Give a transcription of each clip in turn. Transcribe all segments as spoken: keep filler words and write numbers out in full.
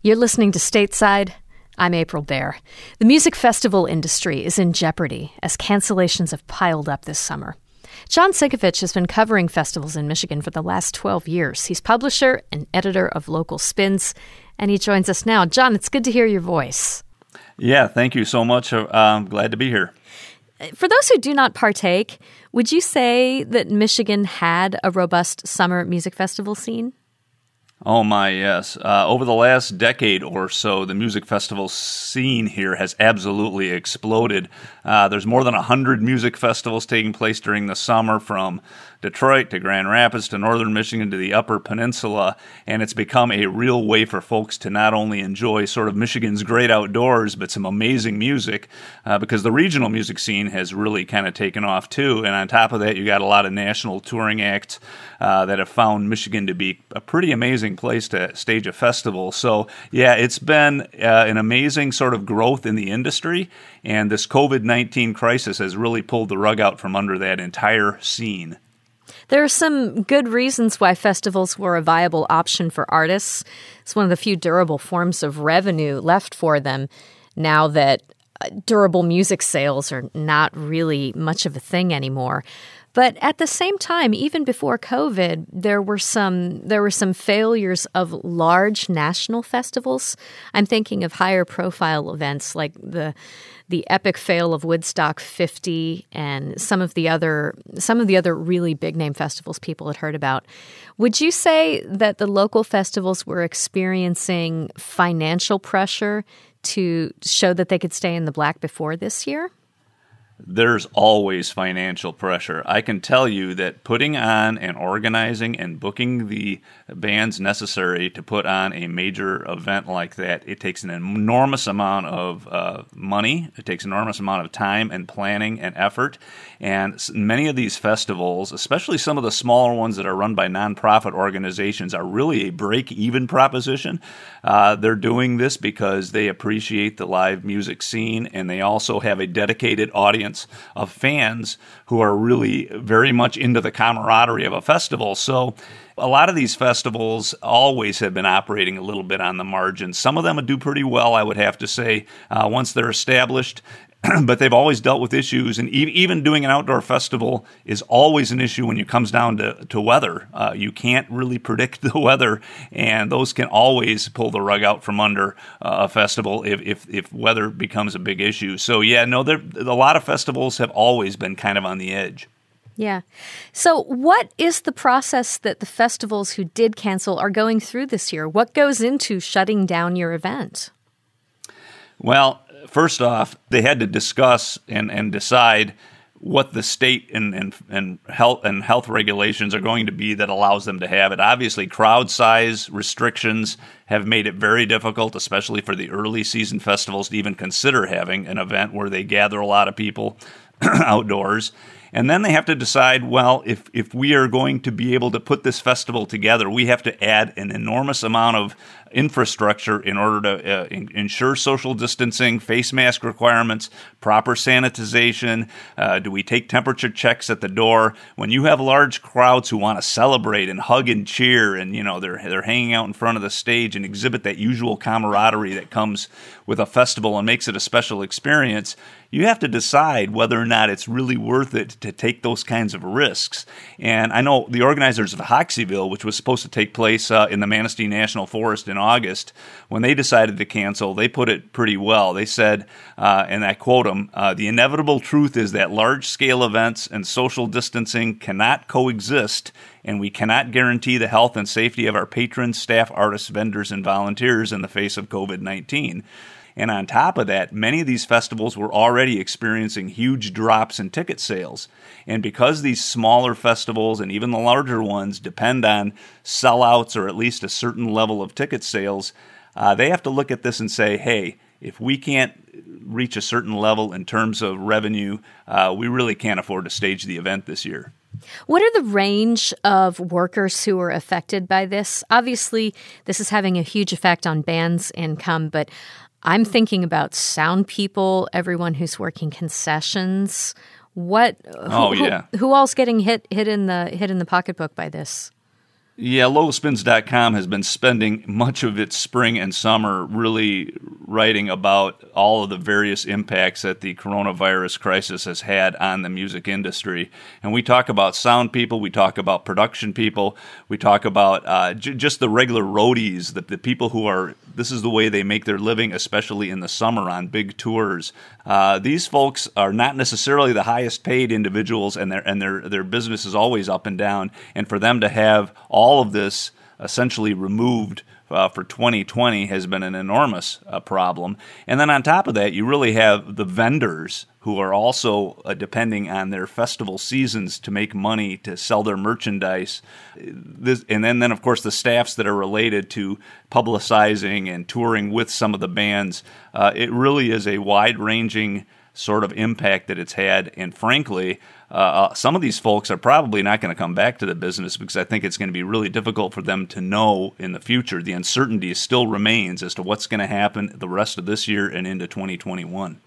You're listening to Stateside. I'm April Baer. The music festival industry is in jeopardy as cancellations have piled up this summer. John Sigovich has been covering festivals in Michigan for the last twelve years. He's publisher and editor of Local Spins, and he joins us now. John, it's good to hear your voice. Yeah, thank you so much. Uh, I'm glad to be here. For those who do not partake, would you say that Michigan had a robust summer music festival scene? Oh my, yes. Uh, over the last decade or so, the music festival scene here has absolutely exploded. Uh, there's more than one hundred music festivals taking place during the summer, from Detroit to Grand Rapids to Northern Michigan to the Upper Peninsula, and it's become a real way for folks to not only enjoy sort of Michigan's great outdoors, but some amazing music, uh, because the regional music scene has really kind of taken off too. And on top of that, you got a lot of national touring acts uh, that have found Michigan to be a pretty amazing place to stage a festival. So yeah, it's been uh, an amazing sort of growth in the industry, and this covid nineteen crisis has really pulled the rug out from under that entire scene. There are some good reasons why festivals were a viable option for artists. It's one of the few durable forms of revenue left for them now that durable music sales are not really much of a thing anymore. But at the same time, even before COVID, there were some there were some failures of large national festivals. I'm thinking of higher profile events like the the epic fail of Woodstock fifty and some of the other some of the other really big name festivals people had heard about. Would you say that the local festivals were experiencing financial pressure to show that they could stay in the black before this year? There's always financial pressure. I can tell you that putting on and organizing and booking the bands necessary to put on a major event like that, it takes an enormous amount of uh, money. It takes an enormous amount of time and planning and effort. And many of these festivals, especially some of the smaller ones that are run by nonprofit organizations, are really a break-even proposition. Uh, they're doing this because they appreciate the live music scene, and they also have a dedicated audience of fans who are really very much into the camaraderie of a festival. So a lot of these festivals always have been operating a little bit on the margin. Some of them do pretty well, I would have to say, uh, once they're established. But they've always dealt with issues, and e- even doing an outdoor festival is always an issue when it comes down to, to weather. Uh, you can't really predict the weather, and those can always pull the rug out from under uh, a festival if, if if weather becomes a big issue. So yeah, no, there a lot of festivals have always been kind of on the edge. Yeah. So what is the process that the festivals who did cancel are going through this year? What goes into shutting down your event? Well, first off, they had to discuss and, and decide what the state and, and and health and health regulations are going to be that allows them to have it. Obviously, crowd size restrictions have made it very difficult, especially for the early season festivals, to even consider having an event where they gather a lot of people outdoors. And then they have to decide, well, if, if we are going to be able to put this festival together, we have to add an enormous amount of infrastructure in order to uh, in, ensure social distancing, face mask requirements, proper sanitization. Uh, do we take temperature checks at the door? When you have large crowds who want to celebrate and hug and cheer, and you know they're they're hanging out in front of the stage and exhibit that usual camaraderie that comes with a festival and makes it a special experience, you have to decide whether or not it's really worth it to take those kinds of risks. And I know the organizers of Hoxeyville, which was supposed to take place uh, in the Manistee National Forest in August, when they decided to cancel, they put it pretty well. They said, uh, and I quote them, uh, "The inevitable truth is that large-scale events and social distancing cannot coexist, and we cannot guarantee the health and safety of our patrons, staff, artists, vendors, and volunteers in the face of covid nineteen. And on top of that, many of these festivals were already experiencing huge drops in ticket sales. And because these smaller festivals and even the larger ones depend on sellouts or at least a certain level of ticket sales, uh, they have to look at this and say, hey, if we can't reach a certain level in terms of revenue, uh, we really can't afford to stage the event this year. What are the range of workers who are affected by this? Obviously, this is having a huge effect on bands' income, but I'm thinking about sound people, everyone who's working concessions. What? Who, oh yeah. Who, who all's getting hit hit in the hit in the pocketbook by this? Yeah, local spins dot com has been spending much of its spring and summer really writing about all of the various impacts that the coronavirus crisis has had on the music industry. And we talk about sound people, we talk about production people, we talk about uh, j- just the regular roadies, the, the people who are, this is the way they make their living, especially in the summer on big tours. Uh, these folks are not necessarily the highest paid individuals, and their and their their business is always up and down. And for them to have all of this essentially removed uh, for twenty twenty has been an enormous uh, problem. And then on top of that, you really have the vendors who are also uh, depending on their festival seasons to make money, to sell their merchandise. This, and then, then, of course, the staffs that are related to publicizing and touring with some of the bands. Uh, it really is a wide-ranging sort of impact that it's had. And frankly, uh, some of these folks are probably not going to come back to the business because I think it's going to be really difficult for them to know in the future. The uncertainty still remains as to what's going to happen the rest of this year and into twenty twenty-one.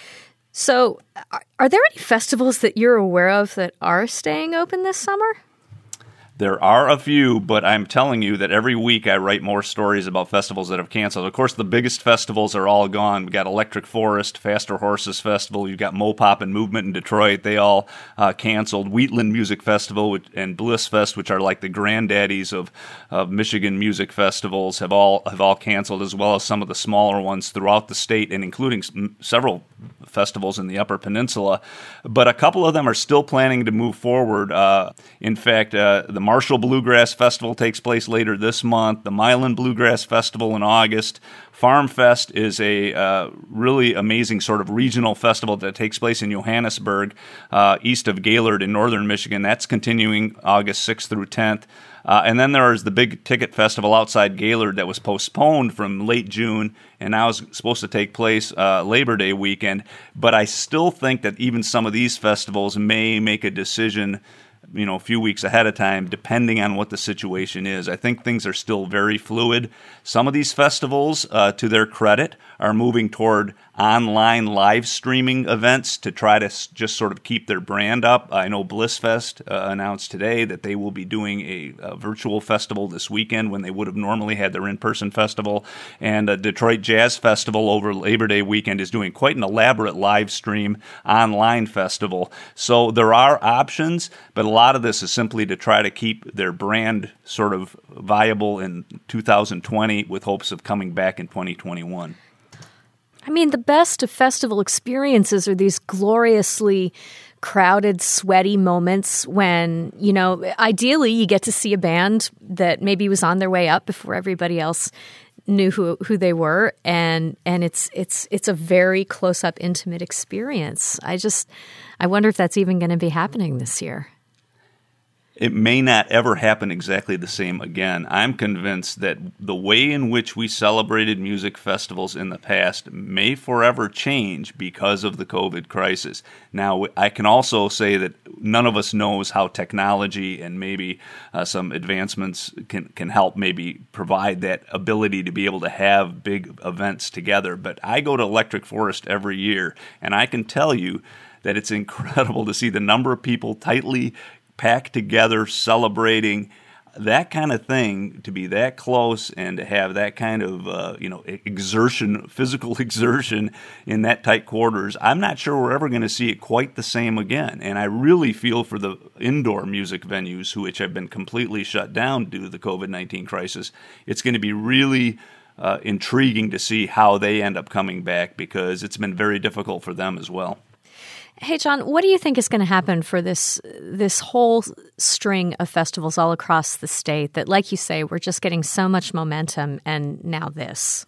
So are there any festivals that you're aware of that are staying open this summer? There are a few, but I'm telling you that every week I write more stories about festivals that have canceled. Of course, the biggest festivals are all gone. We got Electric Forest, Faster Horses Festival. You've got Mopop and Movement in Detroit. They all uh, canceled. Wheatland Music Festival which, and Bliss Fest, which are like the granddaddies of, of Michigan music festivals, have all have all canceled, as well as some of the smaller ones throughout the state, and including some, several festivals in the Upper Peninsula. But a couple of them are still planning to move forward. Uh, in fact, uh, the Marshall Bluegrass Festival takes place later this month. The Milan Bluegrass Festival in August. Farm Fest is a uh, really amazing sort of regional festival that takes place in Johannesburg, uh, east of Gaylord in northern Michigan. That's continuing August sixth through tenth. Uh, and then there is the big ticket festival outside Gaylord that was postponed from late June and now is supposed to take place uh, Labor Day weekend. But I still think that even some of these festivals may make a decision, you know, a few weeks ahead of time, depending on what the situation is. I think things are still very fluid. Some of these festivals, uh, to their credit, are moving toward online live streaming events to try to s- just sort of keep their brand up. I know Blissfest uh, announced today that they will be doing a, a virtual festival this weekend when they would have normally had their in-person festival. And uh, Detroit Jazz Festival over Labor Day weekend is doing quite an elaborate live stream online festival. So there are options, but a lot of this is simply to try to keep their brand sort of viable in two thousand twenty with hopes of coming back in twenty twenty-one. I mean, the best of festival experiences are these gloriously crowded, sweaty moments when, you know, ideally you get to see a band that maybe was on their way up before everybody else knew who who they were, and and it's it's it's a very close-up, intimate experience. I just I wonder if that's even going to be happening this year. It may not ever happen exactly the same again. I'm convinced that the way in which we celebrated music festivals in the past may forever change because of the COVID crisis. Now, I can also say that none of us knows how technology and maybe uh, some advancements can, can help maybe provide that ability to be able to have big events together. But I go to Electric Forest every year, and I can tell you that it's incredible to see the number of people tightly packed together, celebrating that kind of thing, to be that close and to have that kind of uh, you know exertion, physical exertion in that tight quarters. I'm not sure we're ever going to see it quite the same again. And I really feel for the indoor music venues, who which have been completely shut down due to the COVID nineteen crisis. It's going to be really uh, intriguing to see how they end up coming back, because it's been very difficult for them as well. Hey, John, what do you think is going to happen for this this whole string of festivals all across the state that, like you say, we're just getting so much momentum, and now this?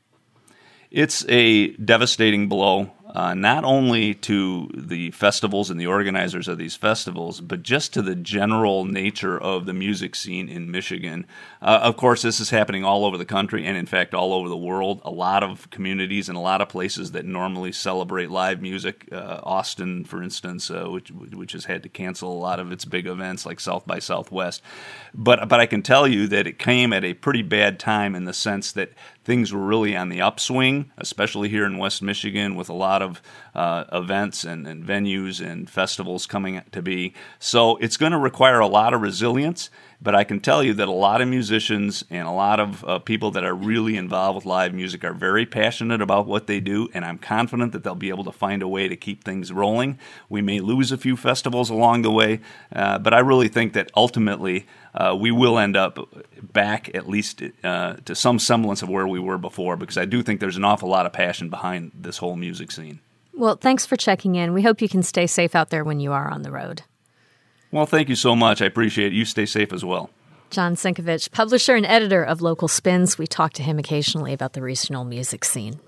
It's a devastating blow, uh, not only to the festivals and the organizers of these festivals, but just to the general nature of the music scene in Michigan. Uh, of course, this is happening all over the country and, in fact, all over the world. A lot of communities and a lot of places that normally celebrate live music, uh, Austin, for instance, uh, which which has had to cancel a lot of its big events like South by Southwest. But but I can tell you that it came at a pretty bad time, in the sense that things were really on the upswing, especially here in West Michigan, with a lot of uh, events and, and venues and festivals coming to be. So it's going to require a lot of resilience. But I can tell you that a lot of musicians and a lot of uh, people that are really involved with live music are very passionate about what they do, and I'm confident that they'll be able to find a way to keep things rolling. We may lose a few festivals along the way, uh, but I really think that ultimately uh, we will end up back at least uh, to some semblance of where we were before, because I do think there's an awful lot of passion behind this whole music scene. Well, thanks for checking in. We hope you can stay safe out there when you are on the road. Well, thank you so much. I appreciate it. You stay safe as well. John Sinkovich, publisher and editor of Local Spins. We talk to him occasionally about the regional music scene.